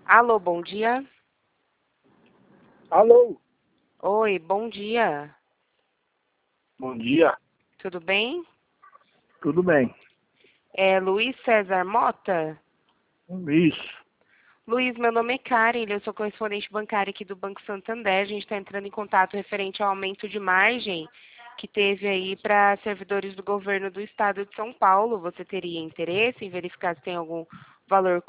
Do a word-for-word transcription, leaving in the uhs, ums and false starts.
Alô, bom dia. Alô, Oi, bom dia. bom dia, Tudo bem? tudo bem? É Luiz César Mota? Isso, Luiz, meu nome é Karen, eu sou correspondente bancária aqui do Banco Santander. A gente está entrando em contato referente ao aumento de margem que teve aí para servidores do governo do estado de São Paulo. Você teria interesse em verificar se tem algum valor